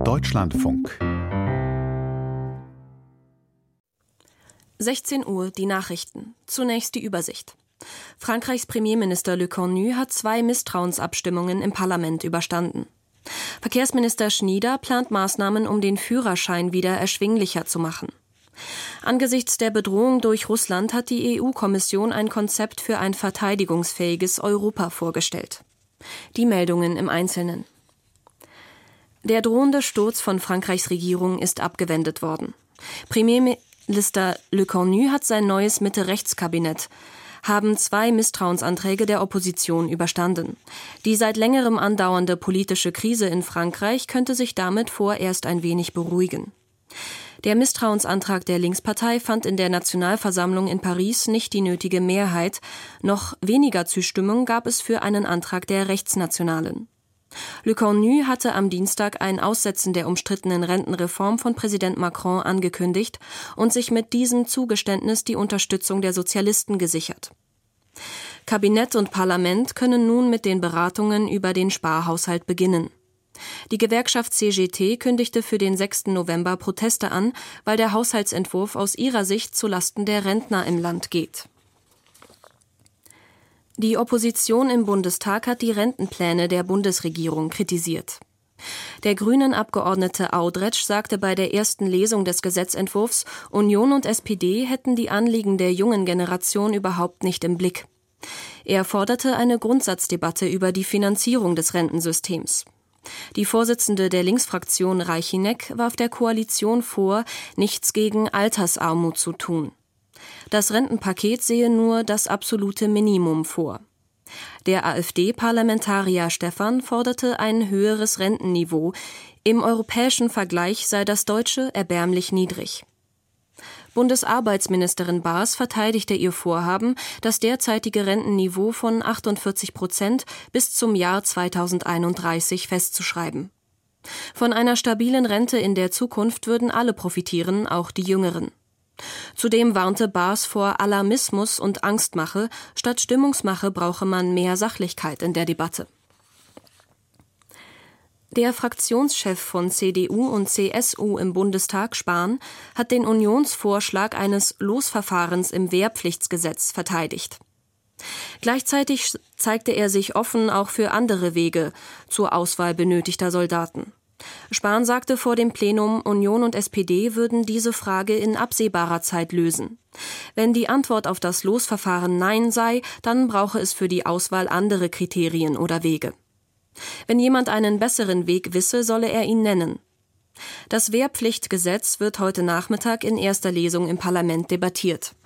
Deutschlandfunk 16 Uhr, die Nachrichten. Zunächst die Übersicht. Frankreichs Premierminister Le Cornu hat 2 Misstrauensabstimmungen im Parlament überstanden. Verkehrsminister Schnieder plant Maßnahmen, um den Führerschein wieder erschwinglicher zu machen. Angesichts der Bedrohung durch Russland hat die EU-Kommission ein Konzept für ein verteidigungsfähiges Europa vorgestellt. Die Meldungen im Einzelnen. Der drohende Sturz von Frankreichs Regierung ist abgewendet worden. Premierminister Le Cornu hat sein neues Mitte-Rechts-Kabinett, haben 2 Misstrauensanträge der Opposition überstanden. Die seit längerem andauernde politische Krise in Frankreich könnte sich damit vorerst ein wenig beruhigen. Der Misstrauensantrag der Linkspartei fand in der Nationalversammlung in Paris nicht die nötige Mehrheit, noch weniger Zustimmung gab es für einen Antrag der Rechtsnationalen. Le Cornu hatte am Dienstag ein Aussetzen der umstrittenen Rentenreform von Präsident Macron angekündigt und sich mit diesem Zugeständnis die Unterstützung der Sozialisten gesichert. Kabinett und Parlament können nun mit den Beratungen über den Sparhaushalt beginnen. Die Gewerkschaft CGT kündigte für den 6. November Proteste an, weil der Haushaltsentwurf aus ihrer Sicht zulasten der Rentner im Land geht. Die Opposition im Bundestag hat die Rentenpläne der Bundesregierung kritisiert. Der Grünen-Abgeordnete Audretsch sagte bei der ersten Lesung des Gesetzentwurfs, Union und SPD hätten die Anliegen der jungen Generation überhaupt nicht im Blick. Er forderte eine Grundsatzdebatte über die Finanzierung des Rentensystems. Die Vorsitzende der Linksfraktion Reichineck warf der Koalition vor, nichts gegen Altersarmut zu tun. Das Rentenpaket sehe nur das absolute Minimum vor. Der AfD-Parlamentarier Stephan forderte ein höheres Rentenniveau. Im europäischen Vergleich sei das deutsche erbärmlich niedrig. Bundesarbeitsministerin Baas verteidigte ihr Vorhaben, das derzeitige Rentenniveau von 48% bis zum Jahr 2031 festzuschreiben. Von einer stabilen Rente in der Zukunft würden alle profitieren, auch die Jüngeren. Zudem warnte Baas vor Alarmismus und Angstmache. Statt Stimmungsmache brauche man mehr Sachlichkeit in der Debatte. Der Fraktionschef von CDU und CSU im Bundestag, Spahn, hat den Unionsvorschlag eines Losverfahrens im Wehrpflichtgesetz verteidigt. Gleichzeitig zeigte er sich offen auch für andere Wege zur Auswahl benötigter Soldaten. Spahn sagte vor dem Plenum, Union und SPD würden diese Frage in absehbarer Zeit lösen. Wenn die Antwort auf das Losverfahren Nein sei, dann brauche es für die Auswahl andere Kriterien oder Wege. Wenn jemand einen besseren Weg wisse, solle er ihn nennen. Das Wehrpflichtgesetz wird heute Nachmittag in erster Lesung im Parlament debattiert.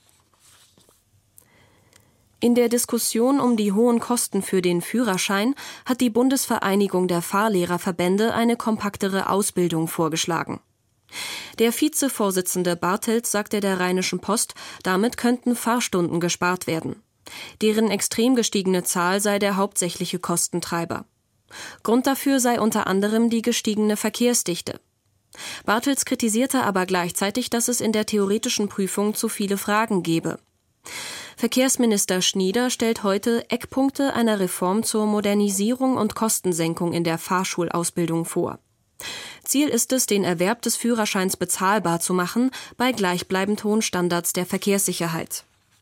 In der Diskussion um die hohen Kosten für den Führerschein hat die Bundesvereinigung der Fahrlehrerverbände eine kompaktere Ausbildung vorgeschlagen. Der Vizevorsitzende Bartelt sagte der Rheinischen Post, damit könnten Fahrstunden gespart werden. Deren extrem gestiegene Zahl sei der hauptsächliche Kostentreiber. Grund dafür sei unter anderem die gestiegene Verkehrsdichte. Bartels kritisierte aber gleichzeitig, dass es in der theoretischen Prüfung zu viele Fragen gebe. Verkehrsminister Schnieder stellt heute Eckpunkte einer Reform zur Modernisierung und Kostensenkung in der Fahrschulausbildung vor. Ziel ist es, den Erwerb des Führerscheins bezahlbar zu machen, bei gleichbleibend hohen Standards der Verkehrssicherheit.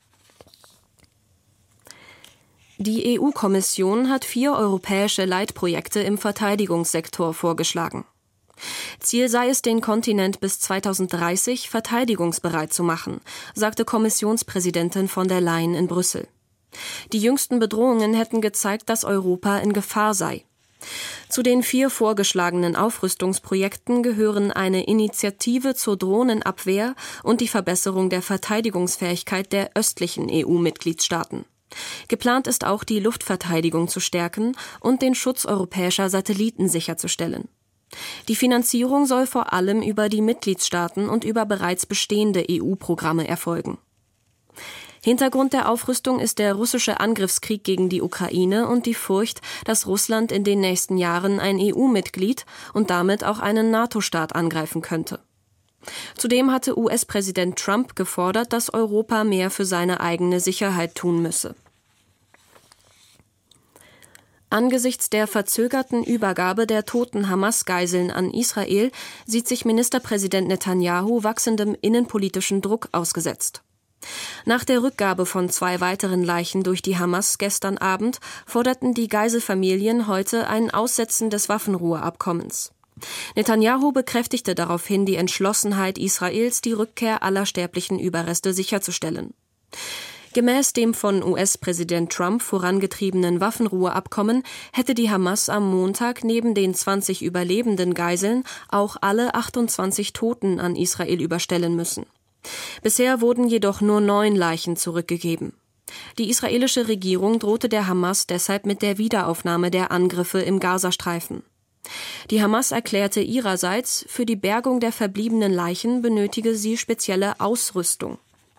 Die EU-Kommission hat 4 europäische Leitprojekte im Verteidigungssektor vorgeschlagen. Ziel sei es, den Kontinent bis 2030 verteidigungsbereit zu machen, sagte Kommissionspräsidentin von der Leyen in Brüssel. Die jüngsten Bedrohungen hätten gezeigt, dass Europa in Gefahr sei. Zu den 4 vorgeschlagenen Aufrüstungsprojekten gehören eine Initiative zur Drohnenabwehr und die Verbesserung der Verteidigungsfähigkeit der östlichen EU-Mitgliedstaaten. Geplant ist auch, die Luftverteidigung zu stärken und den Schutz europäischer Satelliten sicherzustellen. Die Finanzierung soll vor allem über die Mitgliedstaaten und über bereits bestehende EU-Programme erfolgen. Hintergrund der Aufrüstung ist der russische Angriffskrieg gegen die Ukraine und die Furcht, dass Russland in den nächsten Jahren ein EU-Mitglied und damit auch einen NATO-Staat angreifen könnte. Zudem hatte US-Präsident Trump gefordert, dass Europa mehr für seine eigene Sicherheit tun müsse. Angesichts der verzögerten Übergabe der toten Hamas-Geiseln an Israel sieht sich Ministerpräsident Netanyahu wachsendem innenpolitischen Druck ausgesetzt. Nach der Rückgabe von 2 weiteren Leichen durch die Hamas gestern Abend forderten die Geiselfamilien heute ein Aussetzen des Waffenruheabkommens. Netanyahu bekräftigte daraufhin die Entschlossenheit Israels, die Rückkehr aller sterblichen Überreste sicherzustellen. Gemäß dem von US-Präsident Trump vorangetriebenen Waffenruheabkommen hätte die Hamas am Montag neben den 20 überlebenden Geiseln auch alle 28 Toten an Israel überstellen müssen. Bisher wurden jedoch nur 9 Leichen zurückgegeben. Die israelische Regierung drohte der Hamas deshalb mit der Wiederaufnahme der Angriffe im Gazastreifen. Die Hamas erklärte ihrerseits, für die Bergung der verbliebenen Leichen benötige sie spezielle Ausrüstung.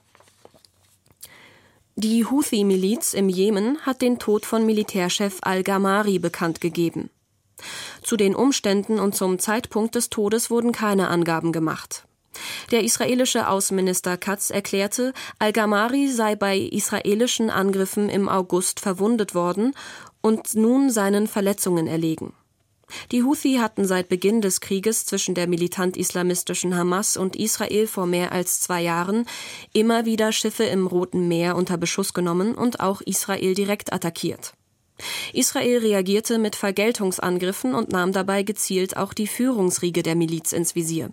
Die Houthi-Miliz im Jemen hat den Tod von Militärchef al-Gamari bekannt gegeben. Zu den Umständen und zum Zeitpunkt des Todes wurden keine Angaben gemacht. Der israelische Außenminister Katz erklärte, al-Gamari sei bei israelischen Angriffen im August verwundet worden und nun seinen Verletzungen erlegen. Die Houthi hatten seit Beginn des Krieges zwischen der militant-islamistischen Hamas und Israel vor mehr als 2 Jahren immer wieder Schiffe im Roten Meer unter Beschuss genommen und auch Israel direkt attackiert. Israel reagierte mit Vergeltungsangriffen und nahm dabei gezielt auch die Führungsriege der Miliz ins Visier.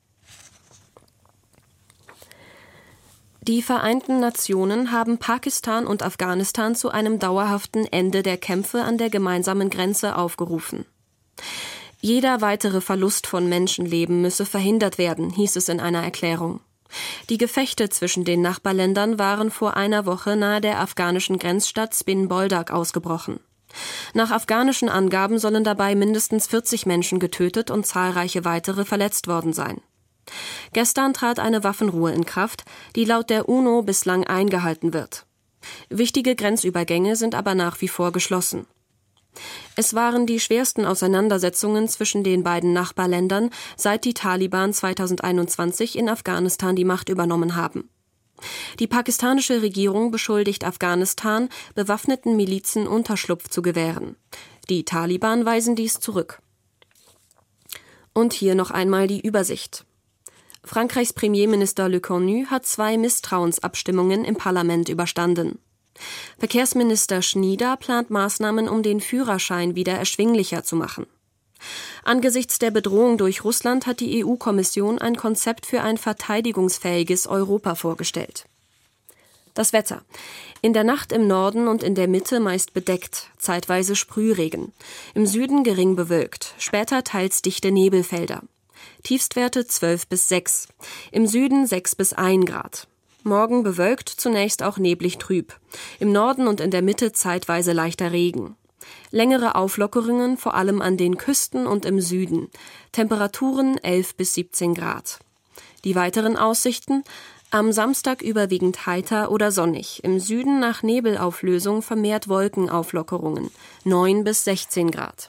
Die Vereinten Nationen haben Pakistan und Afghanistan zu einem dauerhaften Ende der Kämpfe an der gemeinsamen Grenze aufgerufen. Jeder weitere Verlust von Menschenleben müsse verhindert werden, hieß es in einer Erklärung. Die Gefechte zwischen den Nachbarländern waren vor einer Woche nahe der afghanischen Grenzstadt Spin Boldak ausgebrochen. Nach afghanischen Angaben sollen dabei mindestens 40 Menschen getötet und zahlreiche weitere verletzt worden sein. Gestern trat eine Waffenruhe in Kraft, die laut der UNO bislang eingehalten wird. Wichtige Grenzübergänge sind aber nach wie vor geschlossen. Es waren die schwersten Auseinandersetzungen zwischen den beiden Nachbarländern, seit die Taliban 2021 in Afghanistan die Macht übernommen haben. Die pakistanische Regierung beschuldigt Afghanistan, bewaffneten Milizen Unterschlupf zu gewähren. Die Taliban weisen dies zurück. Und hier noch einmal die Übersicht. Frankreichs Premierminister Le Cornu hat 2 Misstrauensabstimmungen im Parlament überstanden. Verkehrsminister Schnieder plant Maßnahmen, um den Führerschein wieder erschwinglicher zu machen. Angesichts der Bedrohung durch Russland hat die EU-Kommission ein Konzept für ein verteidigungsfähiges Europa vorgestellt. Das Wetter. In der Nacht im Norden und in der Mitte meist bedeckt, zeitweise Sprühregen. Im Süden gering bewölkt, später teils dichte Nebelfelder. Tiefstwerte 12 bis 6, im Süden 6 bis 1 Grad. Morgen bewölkt, zunächst auch neblig trüb. Im Norden und in der Mitte zeitweise leichter Regen. Längere Auflockerungen, vor allem an den Küsten und im Süden. Temperaturen 11 bis 17 Grad. Die weiteren Aussichten: am Samstag überwiegend heiter oder sonnig. Im Süden nach Nebelauflösung vermehrt Wolkenauflockerungen. 9 bis 16 Grad.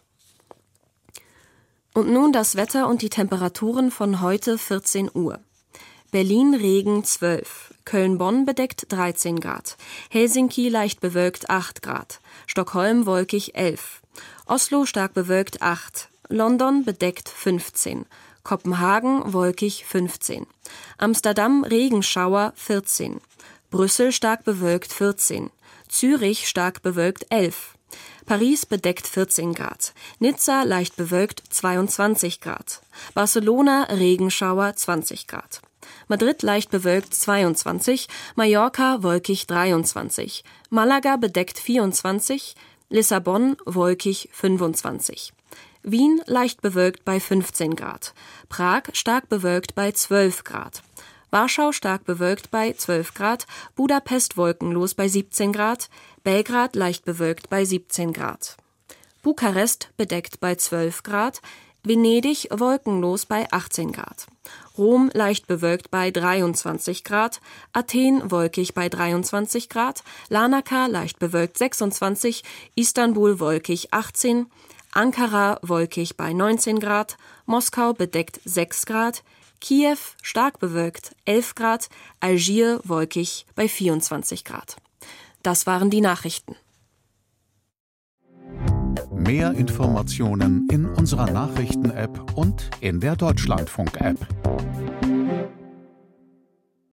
Und nun das Wetter und die Temperaturen von heute 14 Uhr. Berlin Regen 12, Köln-Bonn bedeckt 13 Grad, Helsinki leicht bewölkt 8 Grad, Stockholm wolkig 11, Oslo stark bewölkt 8, London bedeckt 15, Kopenhagen wolkig 15, Amsterdam Regenschauer 14, Brüssel stark bewölkt 14, Zürich stark bewölkt 11, Paris bedeckt 14 Grad, Nizza leicht bewölkt 22 Grad, Barcelona Regenschauer 20 Grad. Madrid leicht bewölkt 22, Mallorca wolkig 23, Malaga bedeckt 24, Lissabon wolkig 25, Wien leicht bewölkt bei 15 Grad, Prag stark bewölkt bei 12 Grad, Warschau stark bewölkt bei 12 Grad, Budapest wolkenlos bei 17 Grad, Belgrad leicht bewölkt bei 17 Grad, Bukarest bedeckt bei 12 Grad, Venedig wolkenlos bei 18 Grad. Rom leicht bewölkt bei 23 Grad, Athen wolkig bei 23 Grad, Larnaca leicht bewölkt 26, Istanbul wolkig 18, Ankara wolkig bei 19 Grad, Moskau bedeckt 6 Grad, Kiew stark bewölkt 11 Grad, Algier wolkig bei 24 Grad. Das waren die Nachrichten. Mehr Informationen in unserer Nachrichten-App und in der Deutschlandfunk-App.